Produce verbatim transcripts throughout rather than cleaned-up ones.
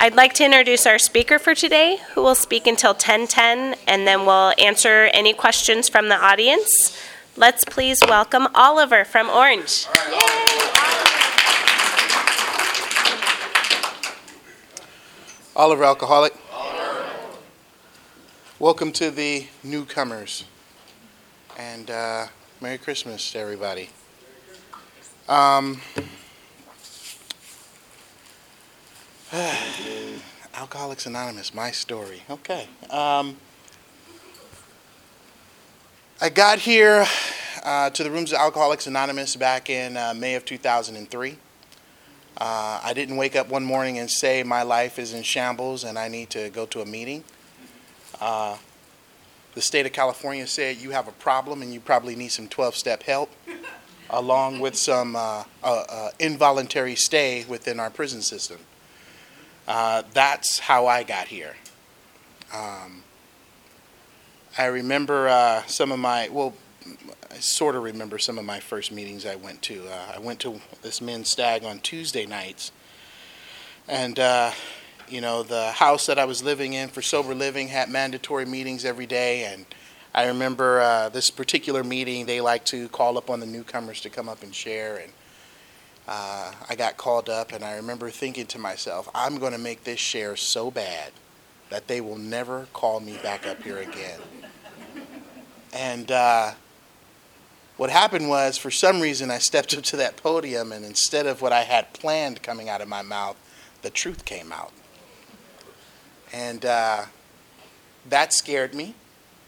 I'd like to introduce our speaker for today, who will speak until ten ten, and then we'll answer any questions from the audience. Let's please welcome Oliver from Orange. Oliver Alcoholic. Oliver. Welcome to the newcomers, and uh, Merry Christmas to everybody. Um, Alcoholics Anonymous, my story. Okay. Um, I got here uh, to the rooms of Alcoholics Anonymous back in uh, May of two thousand three. Uh, I didn't wake up one morning and say my life is in shambles and I need to go to a meeting. Uh, the state of California said you have a problem and you probably need some twelve-step help, along with some uh, uh, uh, involuntary stay within our prison system. Uh, that's how I got here. Um, I remember uh, some of my, well, I sort of remember some of my first meetings I went to. Uh, I went to this men's stag on Tuesday nights. And, uh, you know, the house that I was living in for sober living had mandatory meetings every day. And I remember uh, this particular meeting, they like to call up on the newcomers to come up and share. And uh, I got called up, and I remember thinking to myself, I'm going to make this share so bad that they will never call me back up here again. And uh, what happened was, for some reason, I stepped up to that podium, and instead of what I had planned coming out of my mouth, the truth came out. And uh, that scared me.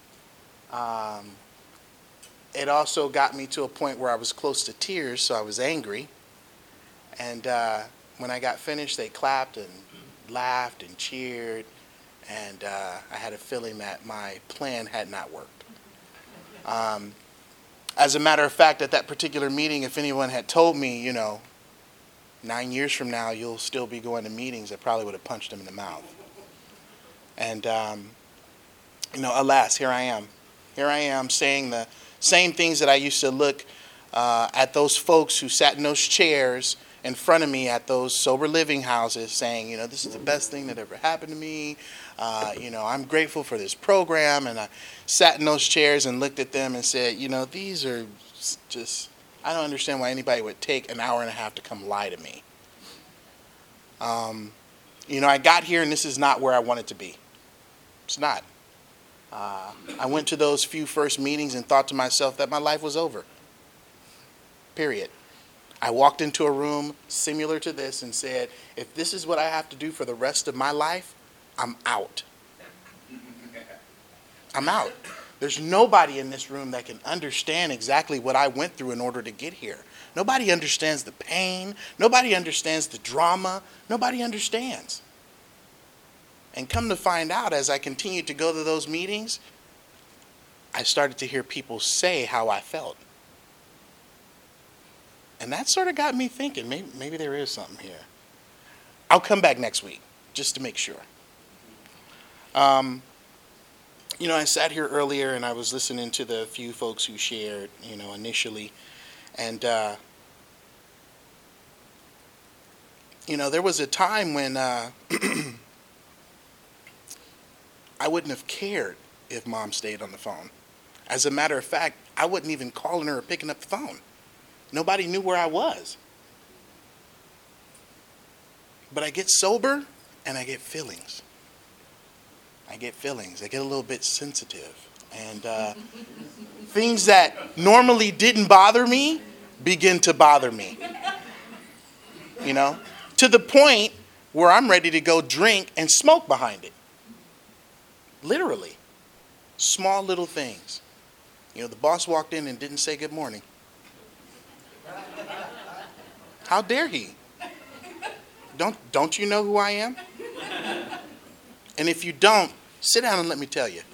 Um, it also got me to a point where I was close to tears, so I was angry. And uh, when I got finished, they clapped and laughed and cheered, and uh, I had a feeling that my plan had not worked. Um, as a matter of fact, at that particular meeting, if anyone had told me, you know, nine years from now you'll still be going to meetings, I probably would have punched them in the mouth. And, um, you know, alas, here I am. Here I am saying the same things that I used to look uh, at those folks who sat in those chairs in front of me at those sober living houses saying, you know, this is the best thing that ever happened to me. Uh, you know, I'm grateful for this program. And I sat in those chairs and looked at them and said, you know, these are just, I don't understand why anybody would take an hour and a half to come lie to me. Um, you know, I got here and this is not where I wanted to be. It's not. Uh, I went to those few first meetings and thought to myself that my life was over. Period. I walked into a room similar to this and said, if this is what I have to do for the rest of my life, I'm out. I'm out. There's nobody in this room that can understand exactly what I went through in order to get here. Nobody understands the pain. Nobody understands the drama. Nobody understands. And come to find out, as I continued to go to those meetings, I started to hear people say how I felt. And that sort of got me thinking, maybe, maybe there is something here. I'll come back next week, just to make sure. Um, you know, I sat here earlier and I was listening to the few folks who shared, you know, initially. And, uh, you know, there was a time when uh, I wouldn't have cared if Mom stayed on the phone. As a matter of fact, I wasn't even calling her or picking up the phone. Nobody knew where I was. But I get sober and I get feelings. I get feelings. I get a little bit sensitive. And uh, things that normally didn't bother me begin to bother me. You know? To the point where I'm ready to go drink and smoke behind it. Literally. Small little things. You know, the boss walked in and didn't say good morning. How dare he? Don't, don't you know who I am? And if you don't, sit down and let me tell you.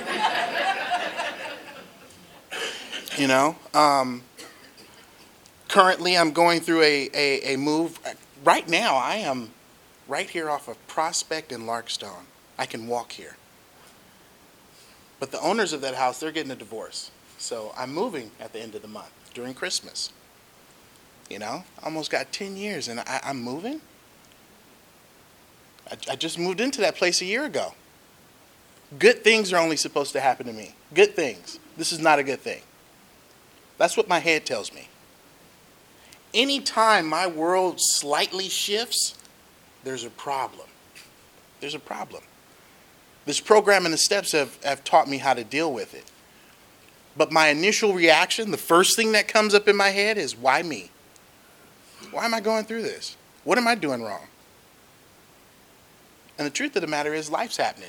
You know, um, currently I'm going through a, a, a move. Right now I am right here off of Prospect and Larkstone. I can walk here. But the owners of that house, they're getting a divorce. So I'm moving at the end of the month during Christmas. You know, almost got ten years and I, I'm moving. I, I just moved into that place a year ago. Good things are only supposed to happen to me. Good things. This is not a good thing. That's what my head tells me. Anytime my world slightly shifts, there's a problem. There's a problem. This program and the steps have, have taught me how to deal with it. But my initial reaction, the first thing that comes up in my head is, why me? Why am I going through this? What am I doing wrong? And the truth of the matter is, life's happening.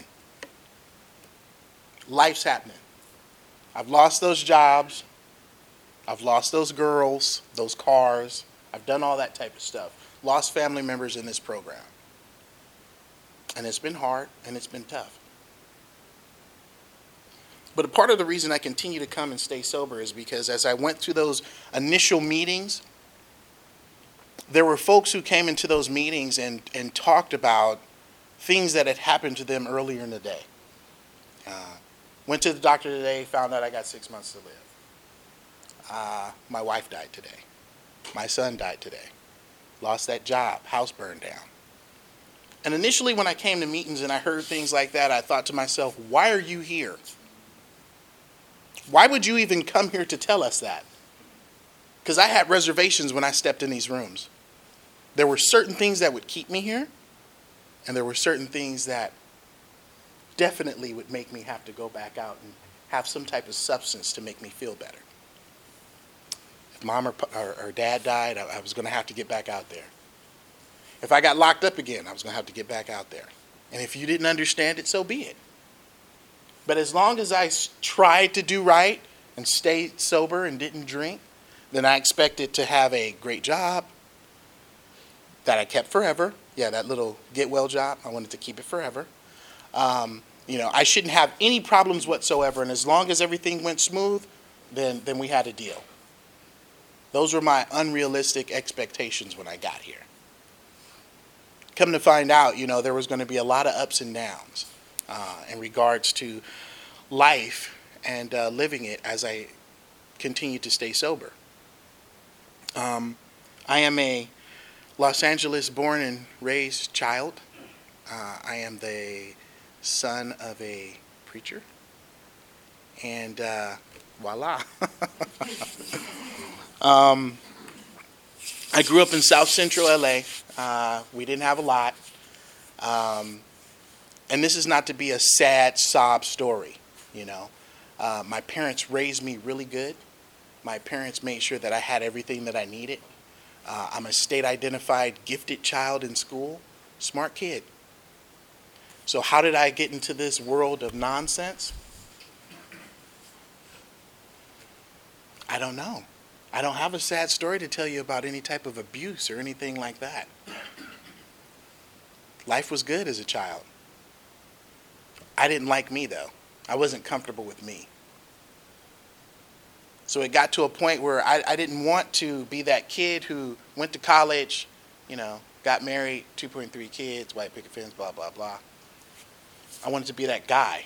Life's happening. I've lost those jobs. I've lost those girls, those cars. I've done all that type of stuff. Lost family members in this program. And it's been hard and it's been tough. But a part of the reason I continue to come and stay sober is because as I went through those initial meetings, there were folks who came into those meetings and, and talked about things that had happened to them earlier in the day. Uh, went to the doctor today, found out I got six months to live. Uh, my wife died today. My son died today. Lost that job. House burned down. And initially when I came to meetings and I heard things like that, I thought to myself, why are you here? Why would you even come here to tell us that? Because I had reservations when I stepped in these rooms. There were certain things that would keep me here, and there were certain things that definitely would make me have to go back out and have some type of substance to make me feel better. If mom or, or, or dad died, I, I was going to have to get back out there. If I got locked up again, I was going to have to get back out there. And if you didn't understand it, so be it. But as long as I tried to do right and stayed sober and didn't drink, then I expected to have a great job that I kept forever. Yeah, that little get well job, I wanted to keep it forever. Um, you know, I shouldn't have any problems whatsoever, and as long as everything went smooth, then, then we had a deal. Those were my unrealistic expectations when I got here. Come to find out, you know, there was going to be a lot of ups and downs uh, in regards to life and uh, living it as I continue to stay sober. Um, I am a Los Angeles born and raised child. Uh, I am the son of a preacher. And uh, voila. um, I grew up in South Central L A. Uh, we didn't have a lot. Um, and this is not to be a sad sob story, you know. Uh, my parents raised me really good. My parents made sure that I had everything that I needed. Uh, I'm a state-identified gifted child in school, smart kid. So how did I get into this world of nonsense? I don't know. I don't have a sad story to tell you about any type of abuse or anything like that. Life was good as a child. I didn't like me, though. I wasn't comfortable with me. So it got to a point where I, I didn't want to be that kid who went to college, you know, got married, two point three kids, white picket fence, blah, blah, blah. I wanted to be that guy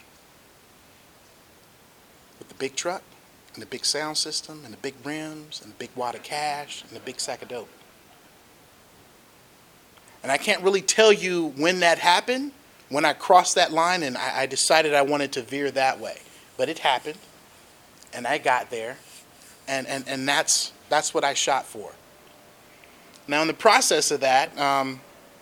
with the big truck and the big sound system and the big rims and the big wad of cash and the big sack of dope. And I can't really tell you when that happened, when I crossed that line and I, I decided I wanted to veer that way. But it happened, and I got there, and, and, and that's, that's what I shot for. Now, in the process of that, um,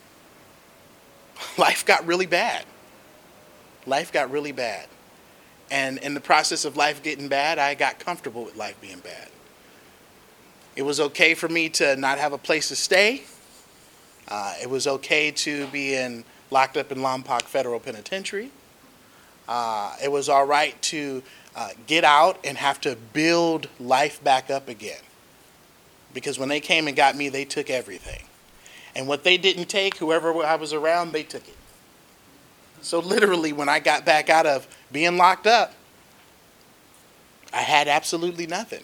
life got really bad. Life got really bad. And in the process of life getting bad, I got comfortable with life being bad. It was okay for me to not have a place to stay. Uh, it was okay to be in locked up in Lompoc Federal Penitentiary. Uh, it was all right to uh, get out and have to build life back up again. Because when they came and got me, they took everything. And what they didn't take, whoever I was around, they took it. So literally, when I got back out of being locked up, I had absolutely nothing.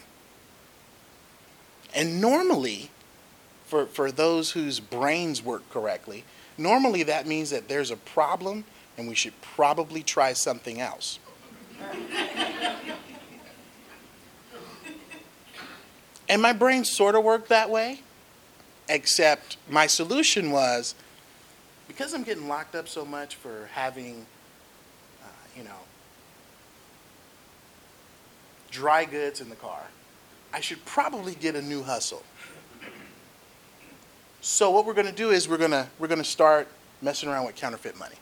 And normally, for, for those whose brains work correctly, normally that means that there's a problem and we should probably try something else. And my brain sort of worked that way, except my solution was, because I'm getting locked up so much for having, uh, you know, dry goods in the car, I should probably get a new hustle. So what we're going to do is we're going to we're going to start messing around with counterfeit money.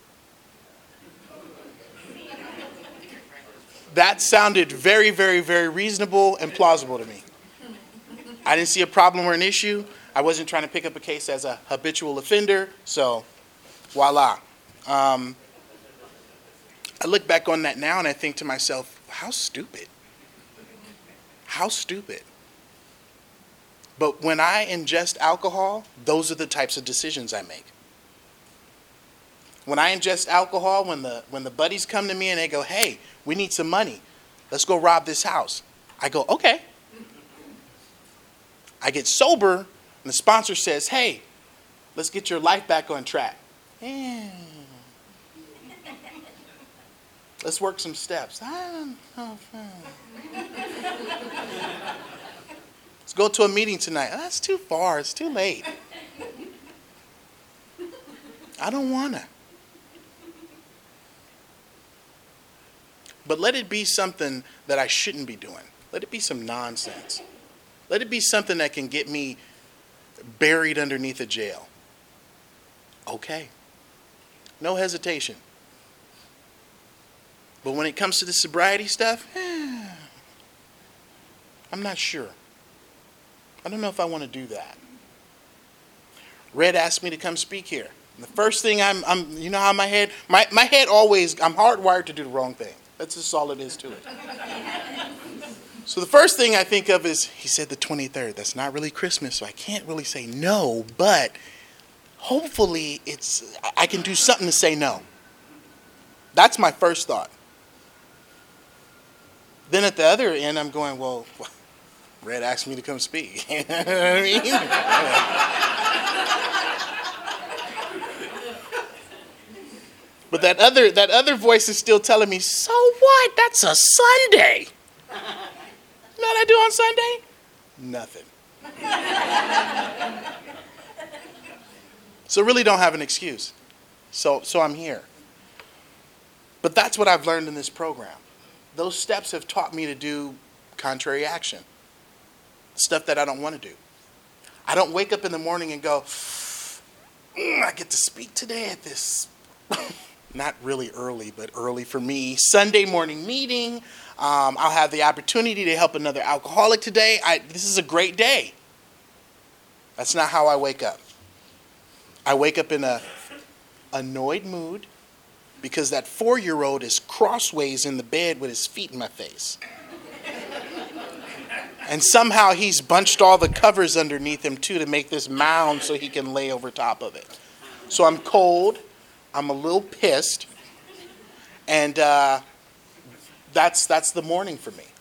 That sounded very, very, very reasonable and plausible to me. I didn't see a problem or an issue. I wasn't trying to pick up a case as a habitual offender, so voila. Um, I look back on that now and I think to myself, how stupid. How stupid. But when I ingest alcohol, those are the types of decisions I make. When I ingest alcohol, when the when the buddies come to me and they go, hey, we need some money. Let's go rob this house. I go, okay. I get sober and the sponsor says, hey, let's get your life back on track. Yeah. Let's work some steps. I don't know. Let's go to a meeting tonight. Oh, that's too far. It's too late. I don't want to. But let it be something that I shouldn't be doing. Let it be some nonsense. Let it be something that can get me buried underneath a jail. Okay. No hesitation. But when it comes to the sobriety stuff, eh, I'm not sure. I don't know if I want to do that. Red asked me to come speak here. And the first thing I'm, I'm, you know how my head, my, my head always, I'm hardwired to do the wrong thing. That's just all it is to it. So the first thing I think of is, he said the twenty-third. That's not really Christmas, so I can't really say no, but hopefully it's, I can do something to say no. That's my first thought. Then at the other end, I'm going, well, Red asked me to come speak. You know what I mean? But that other that other voice is still telling me, so what? That's a Sunday. You know what I do on Sunday? Nothing. So really don't have an excuse. So so I'm here. But that's what I've learned in this program. Those steps have taught me to do contrary action. Stuff that I don't want to do. I don't wake up in the morning and go, mm, I get to speak today at this, not really early, but early for me, Sunday morning meeting. Um, I'll have the opportunity to help another alcoholic today. I, this is a great day. That's not how I wake up. I wake up in a annoyed mood because that four-year-old is crossways in the bed with his feet in my face. And somehow he's bunched all the covers underneath him, too, to make this mound so he can lay over top of it. So I'm cold. I'm a little pissed. And uh, that's that's the morning for me.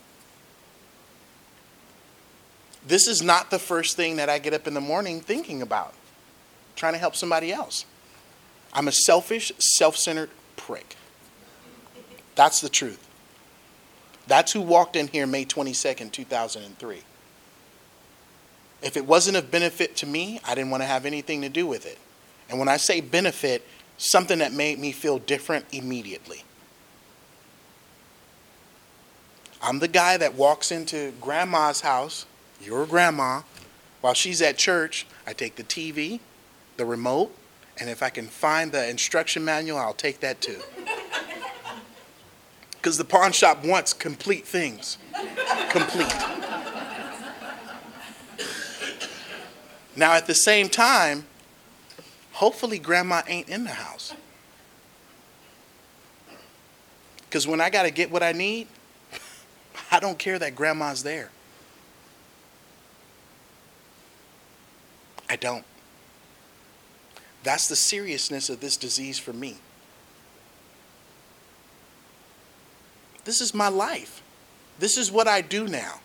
This is not the first thing that I get up in the morning thinking about. Trying to help somebody else. I'm a selfish, self-centered prick. That's the truth. That's who walked in here May twenty-second, two thousand three. If it wasn't of benefit to me, I didn't want to have anything to do with it. And when I say benefit, something that made me feel different immediately. I'm the guy that walks into grandma's house, your grandma, while she's at church. I take the T V, the remote, and if I can find the instruction manual, I'll take that too. Because the pawn shop wants complete things. Complete. Now, at the same time, hopefully grandma ain't in the house. Because when I got to get what I need, I don't care that grandma's there. I don't. That's the seriousness of this disease for me. This is my life. This is what I do now.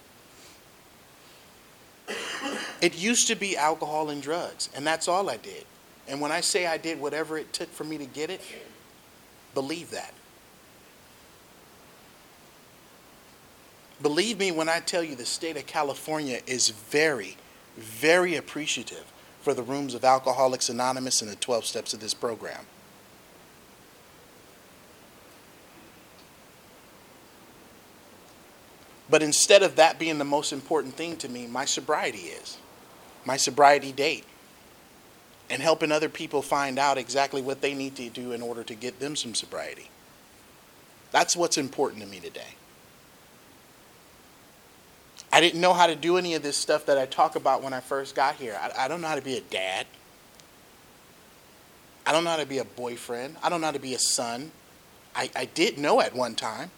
It used to be alcohol and drugs, and that's all I did. And when I say I did whatever it took for me to get it, believe that. Believe me when I tell you the state of California is very, very appreciative for the rooms of Alcoholics Anonymous and the twelve steps of this program. But instead of that being the most important thing to me, my sobriety is. My sobriety date. And helping other people find out exactly what they need to do in order to get them some sobriety. That's what's important to me today. I didn't know how to do any of this stuff that I talk about when I first got here. I, I don't know how to be a dad. I don't know how to be a boyfriend. I don't know how to be a son. I, I did know at one time.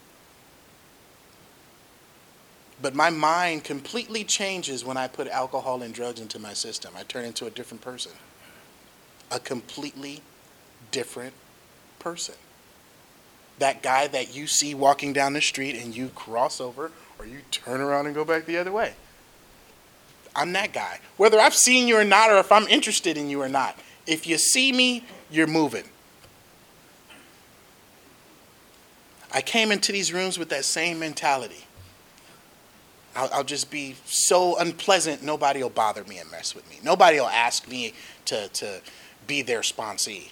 But my mind completely changes when I put alcohol and drugs into my system. I turn into a different person. A completely different person. That guy that you see walking down the street and you cross over or you turn around and go back the other way. I'm that guy. Whether I've seen you or not, or if I'm interested in you or not. If you see me, you're moving. I came into these rooms with that same mentality. I'll, I'll just be so unpleasant, nobody will bother me and mess with me. Nobody will ask me to, to be their sponsee.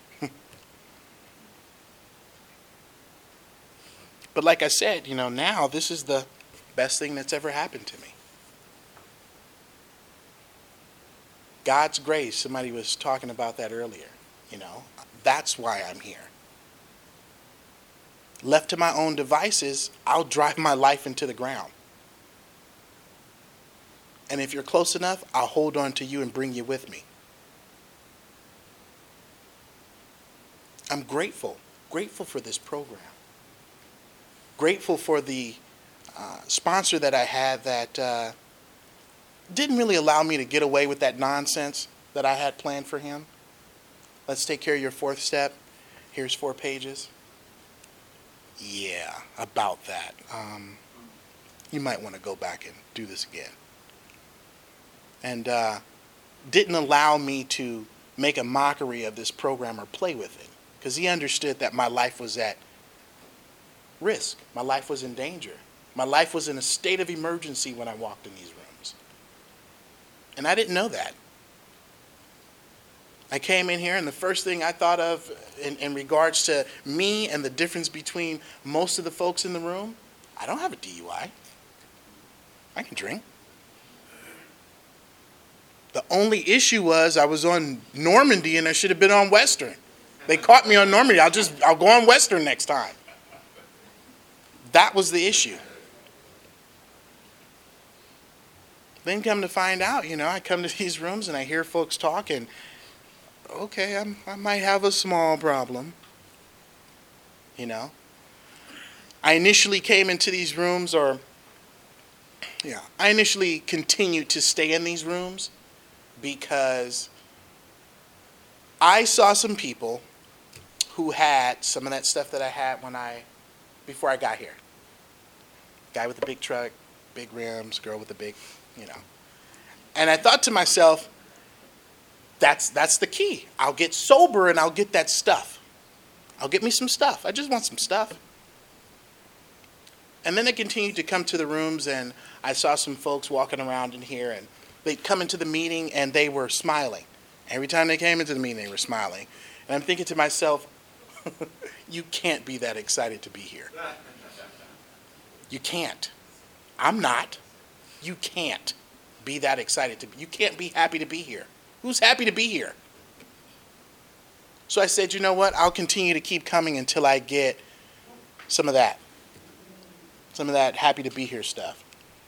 But like I said, you know, now this is the best thing that's ever happened to me. God's grace, somebody was talking about that earlier. You know, that's why I'm here. Left to my own devices, I'll drive my life into the ground. And if you're close enough, I'll hold on to you and bring you with me. I'm grateful, grateful for this program. Grateful for the uh, sponsor that I had that uh, didn't really allow me to get away with that nonsense that I had planned for him. Let's take care of your fourth step. Here's four pages. Yeah, about that. Um, you might want to go back and do this again. And uh, didn't allow me to make a mockery of this program or play with it. Because he understood that my life was at risk. My life was in danger. My life was in a state of emergency when I walked in these rooms. And I didn't know that. I came in here and the first thing I thought of in, in regards to me and the difference between most of the folks in the room, I don't have a D U I. I can drink. The only issue was I was on Normandy and I should have been on Western. They caught me on Normandy. I'll just, I'll go on Western next time. That was the issue. Then come to find out, you know, I come to these rooms and I hear folks talk and, okay, I'm, I might have a small problem. You know. I initially came into these rooms or, yeah, I initially continued to stay in these rooms because I saw some people who had some of that stuff that I had when I, before I got here. Guy with a big truck, big rims, girl with a big, you know. And I thought to myself, that's that's the key. I'll get sober and I'll get that stuff. I'll get me some stuff. I just want some stuff. And then I continued to come to the rooms and I saw some folks walking around in here and they'd come into the meeting and they were smiling. Every time they came into the meeting, they were smiling. And I'm thinking to myself, you can't be that excited to be here. You can't. I'm not. You can't be that excited to be. You can't be happy to be here. Who's happy to be here? So I said, you know what? I'll continue to keep coming until I get some of that. Some of that happy to be here stuff.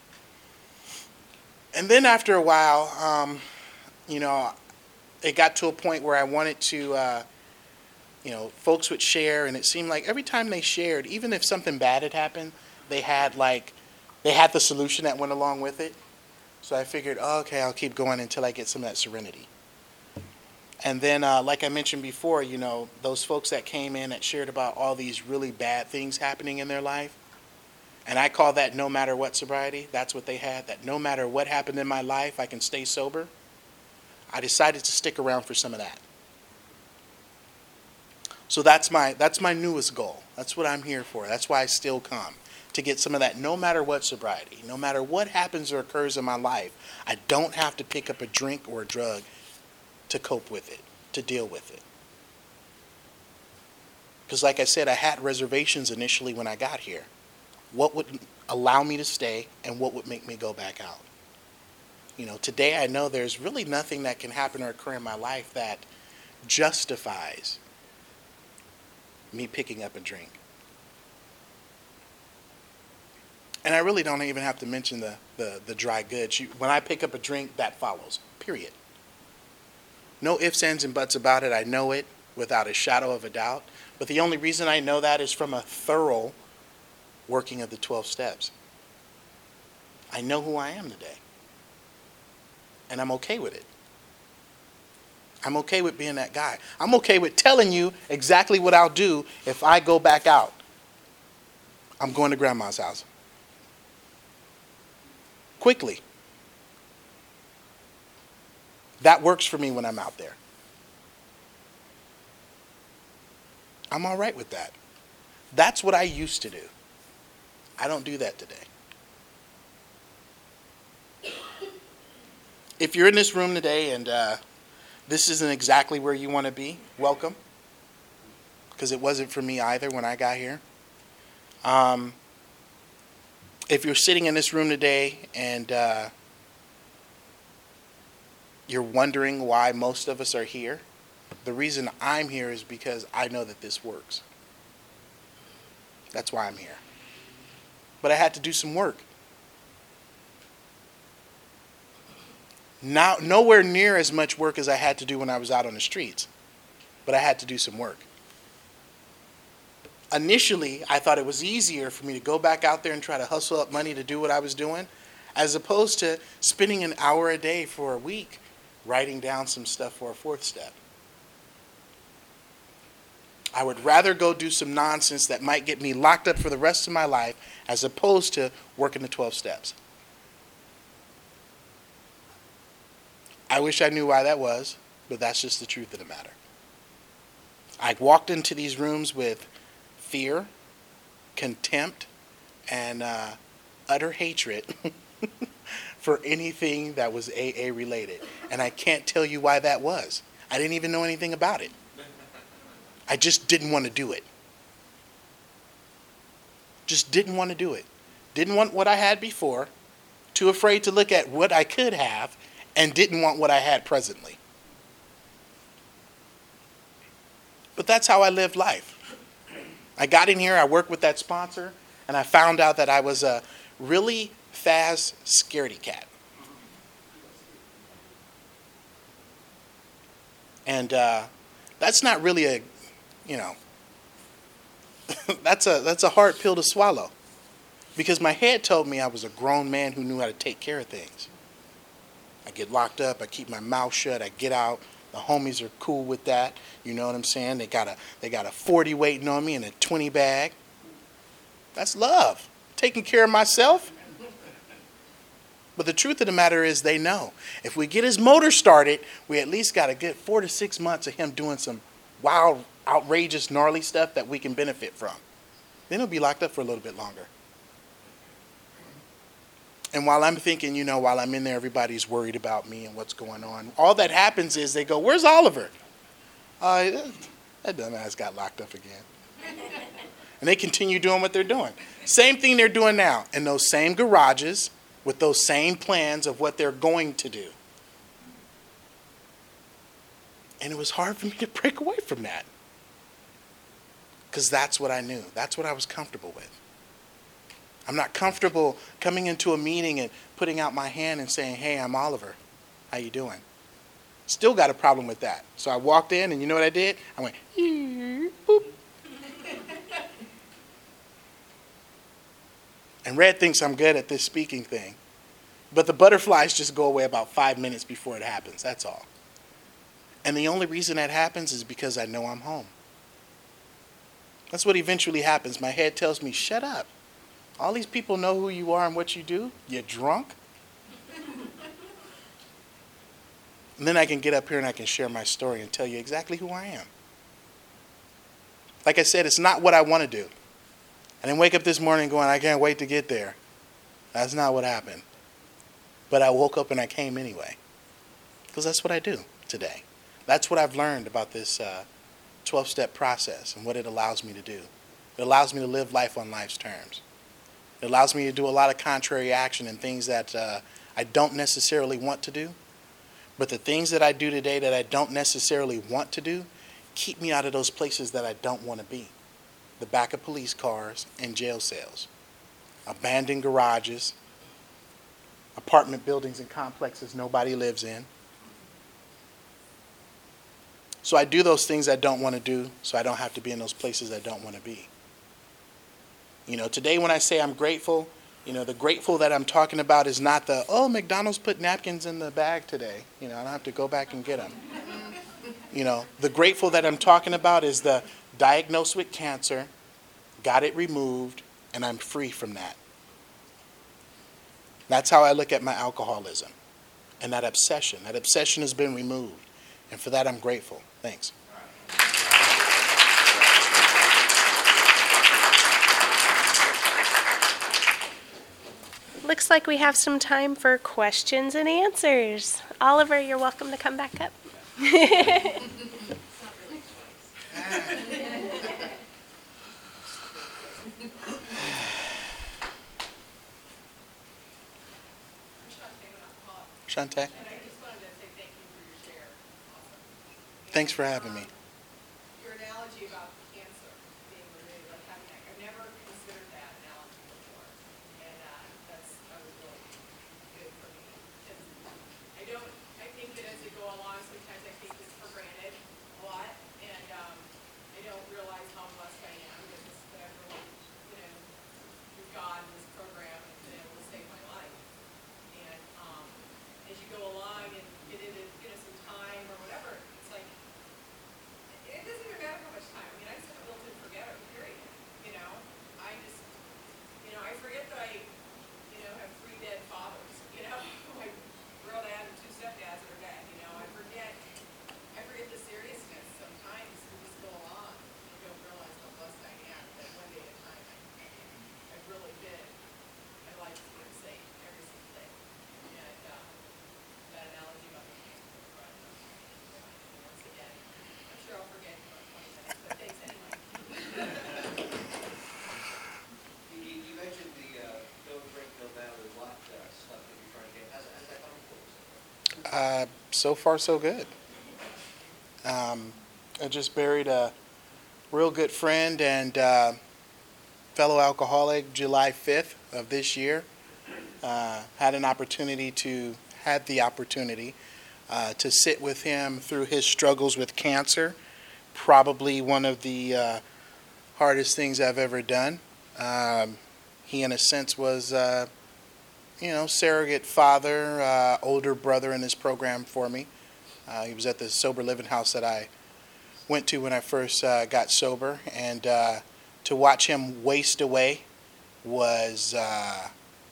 And then after a while, um, you know, it got to a point where I wanted to, uh, you know, folks would share, and it seemed like every time they shared, even if something bad had happened, they had like, they had the solution that went along with it. So I figured, oh, okay, I'll keep going until I get some of that serenity. And then, uh, like I mentioned before, you know, those folks that came in that shared about all these really bad things happening in their life, and I call that no matter what sobriety. That's what they had, that no matter what happened in my life, I can stay sober. I decided to stick around for some of that. So that's my that's my newest goal. That's what I'm here for. That's why I still come. to get some of that no matter what sobriety. No matter what happens or occurs in my life, I don't have to pick up a drink or a drug to cope with it, to deal with it. Because like I said, I had reservations initially when I got here. What would allow me to stay and what would make me go back out? You know, today I know there's really nothing that can happen or occur in my life that justifies me picking up a drink. And I really don't even have to mention the, the, the dry goods. You, when I pick up a drink, that follows, period. No ifs, ands, and buts about it. I know it without a shadow of a doubt. But the only reason I know that is from a thorough working of the twelve steps. I know who I am today. And I'm okay with it. I'm okay with being that guy. I'm okay with telling you exactly what I'll do if I go back out. I'm going to grandma's house. Quickly. That works for me when I'm out there. I'm all right with that. That's what I used to do. I don't do that today. If you're in this room today and uh, this isn't exactly where you want to be, welcome. Because it wasn't for me either when I got here. Um, if you're sitting in this room today and uh, you're wondering why most of us are here, the reason I'm here is because I know that this works. That's why I'm here. But I had to do some work. Now, nowhere near as much work as I had to do when I was out on the streets. But I had to do some work. Initially, I thought it was easier for me to go back out there and try to hustle up money to do what I was doing, as opposed to spending an hour a day for a week writing down some stuff for a fourth step. I would rather go do some nonsense that might get me locked up for the rest of my life as opposed to working the twelve steps. I wish I knew why that was, but that's just the truth of the matter. I walked into these rooms with fear, contempt, and uh, utter hatred for anything that was A A related. And I can't tell you why that was. I didn't even know anything about it. I just didn't want to do it. Just didn't want to do it. Didn't want what I had before, too afraid to look at what I could have, and didn't want what I had presently. But that's how I lived life. I got in here, I worked with that sponsor, and I found out that I was a really fast scaredy cat. And uh, that's not really a, you know, that's a that's a hard pill to swallow. Because my head told me I was a grown man who knew how to take care of things. I get locked up, I keep my mouth shut, I get out. The homies are cool with that. You know what I'm saying? They got a they got a forty waiting on me in a twenty bag. That's love. Taking care of myself. But the truth of the matter is they know. If we get his motor started, we at least got a good four to six months of him doing some wild, outrageous, gnarly stuff that we can benefit from. Then he'll be locked up for a little bit longer. And while I'm thinking, you know, while I'm in there, everybody's worried about me and what's going on. All that happens is they go, "Where's Oliver?" Uh, that dumbass got locked up again. And they continue doing what they're doing. Same thing they're doing now in those same garages with those same plans of what they're going to do. And it was hard for me to break away from that. Because that's what I knew. That's what I was comfortable with. I'm not comfortable coming into a meeting and putting out my hand and saying, "Hey, I'm Oliver. How you doing?" Still got a problem with that. So I walked in and you know what I did? I went, boop. And Red thinks I'm good at this speaking thing. But the butterflies just go away about five minutes before it happens. That's all. And the only reason that happens is because I know I'm home. That's what eventually happens. My head tells me, "Shut up. All these people know who you are and what you do. You're drunk." And then I can get up here and I can share my story and tell you exactly who I am. Like I said, it's not what I want to do. I didn't wake up this morning going, I can't wait to get there. That's not what happened. But I woke up and I came anyway. Because that's what I do today. That's what I've learned about this uh, twelve-step process and what it allows me to do. It allows me to live life on life's terms. It allows me to do a lot of contrary action and things that uh, I don't necessarily want to do. But the things that I do today that I don't necessarily want to do keep me out of those places that I don't want to be. The back of police cars and jail cells. Abandoned garages. Apartment buildings and complexes nobody lives in. So I do those things I don't want to do so I don't have to be in those places I don't want to be. You know, today when I say I'm grateful, you know, the grateful that I'm talking about is not the, oh, McDonald's put napkins in the bag today. You know, I don't have to go back and get them. You know, the grateful that I'm talking about is the diagnosed with cancer, got it removed, and I'm free from that. That's how I look at my alcoholism and that obsession. That obsession has been removed. And for that, I'm grateful. Thanks. Looks like we have some time for questions and answers. Oliver, you're welcome to come back up. Shante? Thanks for having me. Your analogy about cancer being removed, like having, I've never considered that analogy before, and uh, that's that was really good for me. Because I don't, I think that as we go along, sometimes I take this for granted a lot, and um, I don't realize how blessed I am because that I've really, you know, through God and this program, and been able to save my life. And um, as you go along and get into, you know, some time or whatever, it's like. It doesn't even matter how much time. I mean, I just have a built-in forgetter, period. You know, I just, you know, I forget that I, you know, have three dead fathers. You know, my real dad and two stepdads that are dead. You know, I forget, I forget the seriousness. Sometimes we just go along and don't realize how blessed I am that one day at a time I, I've really been, my life has been safe every single day. And um, that analogy about the cancer in front of us, once again. I'm sure I'll forget in about twenty minutes, but thanks anyway. You, you you mentioned the uh, don't drink, no matter what uh, stuff that you're trying to get. How's, how's that going for you? Uh, so far, so good. Um, I just buried a real good friend and uh, fellow alcoholic July fifth of this year. Uh, had an opportunity to, had the opportunity uh, to sit with him through his struggles with cancer. Probably one of the uh, hardest things I've ever done. Um, he, in a sense, was, uh, you know, surrogate father, uh, older brother in this program for me. Uh, he was at the sober living house that I went to when I first uh, got sober, and uh, to watch him waste away was uh,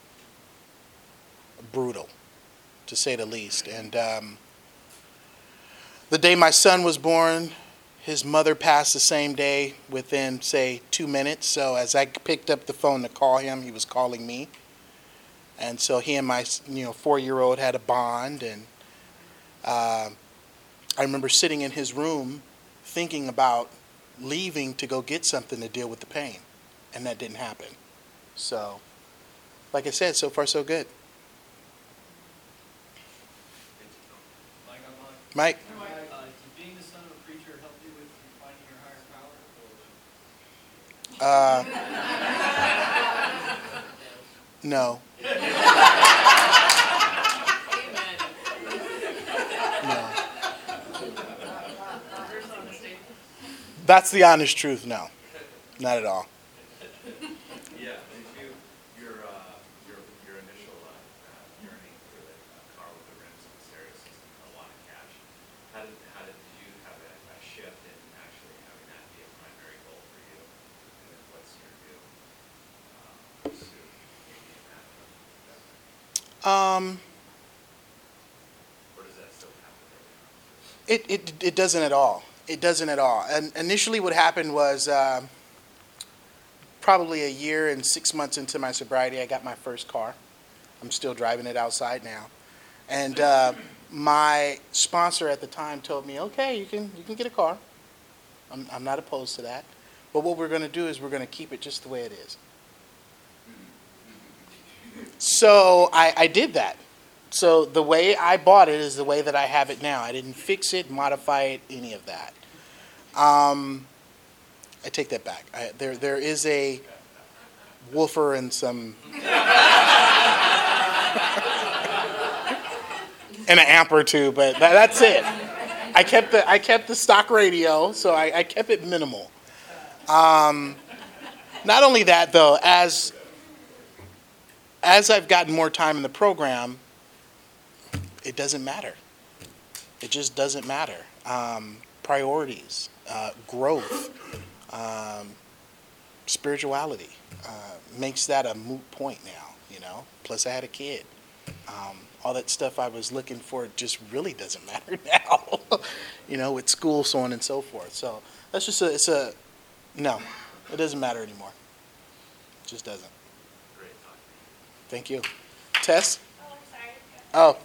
brutal, to say the least. And um, the day my son was born, his mother passed the same day within, say, two minutes. So as I picked up the phone to call him, he was calling me. And so he and my, you know, four-year-old had a bond. And uh, I remember sitting in his room thinking about leaving to go get something to deal with the pain. And that didn't happen. So, like I said, so far so good. Mike? Uh, did being the son of a preacher help you with finding your higher power? Uh, no. No. That's the honest truth, no. Not at all. Yeah, if you, your, uh, your, your initial uh, uh, yearning for the uh, car with the rims and the stereo system and a lot of cash, how did, how did you have a, a shift in actually having that be a primary goal for you? And then what's your new uh, pursuit maybe in that investment? Um, Or does that still have to go? it, it, it doesn't at all. It doesn't at all. And initially what happened was, uh, probably a year and six months into my sobriety, I got my first car. I'm still driving it outside now. And uh, my sponsor at the time told me, okay, you can you can get a car. I'm, I'm not opposed to that. But what we're going to do is we're going to keep it just the way it is. So I, I did that. So the way I bought it is the way that I have it now. I didn't fix it, modify it, any of that. Um, I take that back. I, there there is a woofer and some and an amp or two, but that, that's it. I kept the I kept the stock radio, so I, I kept it minimal. Um, not only that, though, as as I've gotten more time in the program, it doesn't matter. It just doesn't matter. Um, priorities, uh, growth, um, spirituality uh, makes that a moot point now. You know. Plus, I had a kid. Um, all that stuff I was looking for just really doesn't matter now. You know, with school, so on and so forth. So that's just a, it's a, no, it doesn't matter anymore. It just doesn't. Great talk. Thank you. Tess? Oh, I'm sorry. Oh.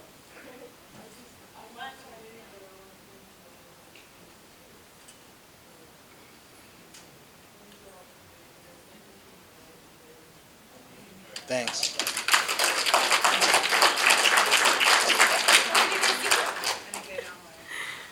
Thanks.